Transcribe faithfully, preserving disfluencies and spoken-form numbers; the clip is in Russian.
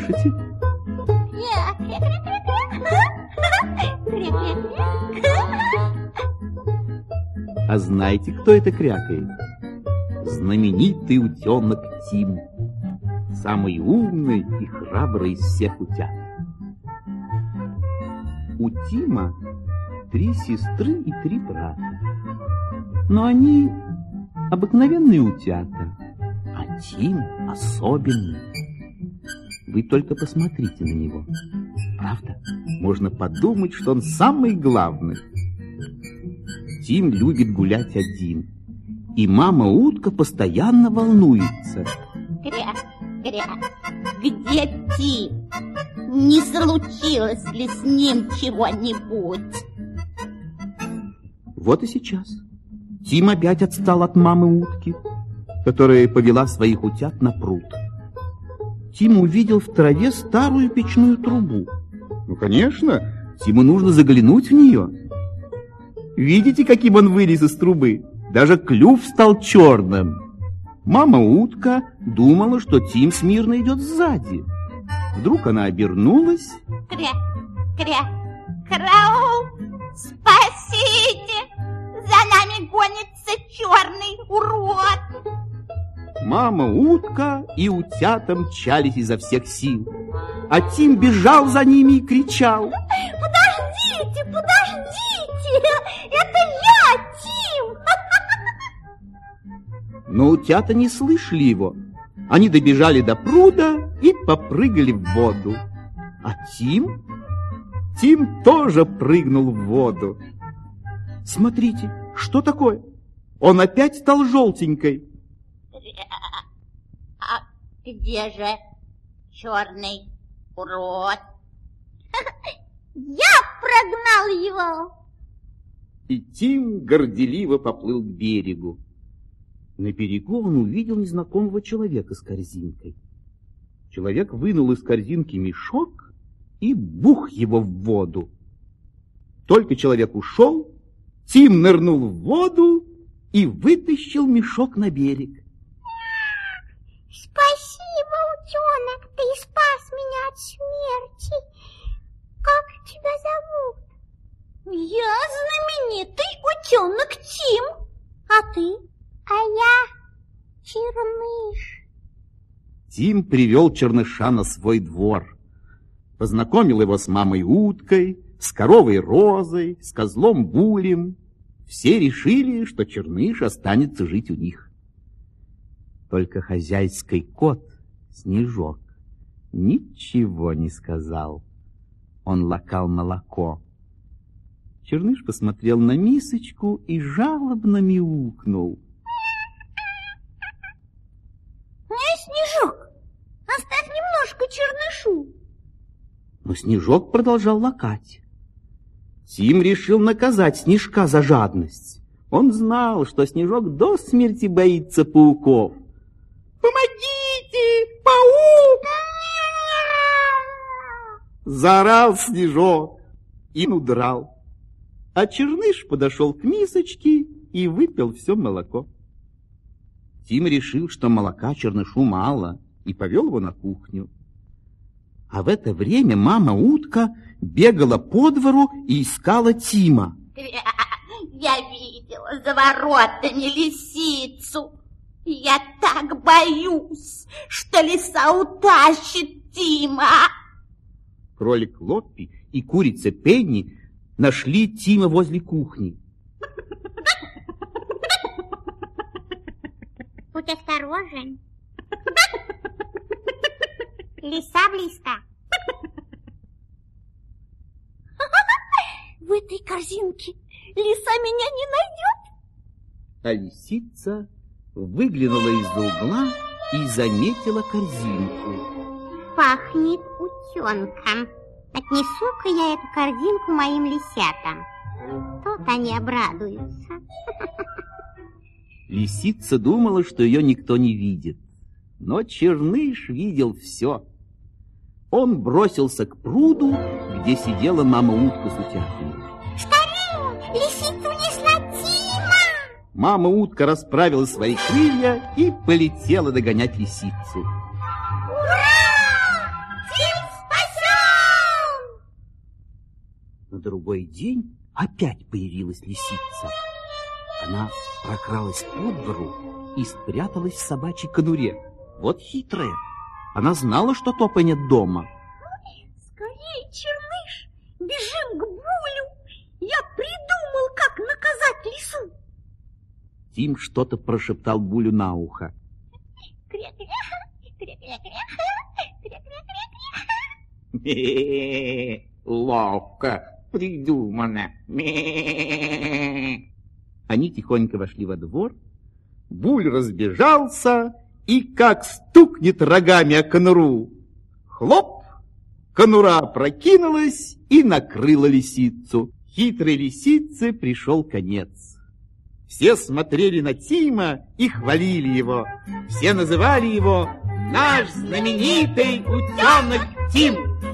слышите? А знаете, кто это крякает? Знаменитый утенок Тим. Самый умный и храбрый из всех утят. У Тима три сестры и три брата. Но они обыкновенные утята, а Тим особенный. Вы только посмотрите на него. Правда? Можно подумать, что он самый главный. Тим любит гулять один. И мама-утка постоянно волнуется. Кря, кря, где Тим? Не случилось ли с ним чего-нибудь? Вот и сейчас. Тим опять отстал от мамы-утки, которая повела своих утят на пруд. Тим увидел в траве старую печную трубу. Ну, конечно, Тиму нужно заглянуть в нее. Видите, каким он вылез из трубы? Даже клюв стал черным. Мама-утка думала, что Тим смирно идет сзади. Вдруг она обернулась. Кря, кря, караул, спасите! За нами гонится черный урод! Мама-утка и утята мчались изо всех сил. А Тим бежал за ними и кричал. Подождите, подождите! Это я, Тим! Но утята не слышали его. Они добежали до пруда и попрыгали в воду. А Тим? Тим тоже прыгнул в воду. Смотрите, что такое? Он опять стал желтенькой. А где же черный урод? Я прогнал его. И Тим горделиво поплыл к берегу. На берегу он увидел незнакомого человека с корзинкой. Человек вынул из корзинки мешок и бух его в воду. Только человек ушел, Тим нырнул в воду и вытащил мешок на берег. Спасибо, утенок, ты спас меня от смерти. Как тебя зовут? Я знаменитый утенок Тим. А ты? А я Черныш. Тим привел Черныша на свой двор. Познакомил его с мамой-уткой, с коровой Розой, с козлом Булем. Все решили, что Черныш останется жить у них. Только хозяйский кот Снежок ничего не сказал. Он лакал молоко. Черныш посмотрел на мисочку и жалобно мяукнул. Снежок, оставь немножко Чернышу. Но Снежок продолжал лакать. Тим решил наказать Снежка за жадность. Он знал, что Снежок до смерти боится пауков. «Помогите, паук!» Заорал Снежок и удрал. А Черныш подошел к мисочке и выпил все молоко. Тим решил, что молока Чернышу мало, и повел его на кухню. А в это время мама-утка бегала по двору и искала Тима. Я видела за воротами лисицу. Я так боюсь, что лиса утащит Тима. Кролик Лоппи и курица Пенни нашли Тима возле кухни. Будь осторожен. Лиса близко. В этой корзинке лиса меня не найдет. А лисица выглянула из-за угла и заметила корзинку. Пахнет утенком. Отнесу-ка я эту корзинку моим лисятам. Тут они обрадуются. Лисица думала, что ее никто не видит. Но Черныш видел все. Он бросился к пруду, где сидела мама-утка с утятами. Скорее! Лисица унесла Тима! Мама-утка расправила свои крылья и полетела догонять лисицу. Ура! Тим! На другой день опять появилась лисица. Она прокралась под двору и спряталась в собачьей конуре. Вот хитрая. Она знала, что Топа нет дома. Скорее, Черныш, бежим к Булю. Я придумал, как наказать лису. Тим что-то прошептал Булю на ухо. Ловко придумано. Они тихонько вошли во двор. Буль разбежался и как стукнет рогами о конуру. Хлоп! Конура опрокинулась и накрыла лисицу. Хитрой лисице пришел конец. Все смотрели на Тима и хвалили его. Все называли его «Наш знаменитый утенок Тим».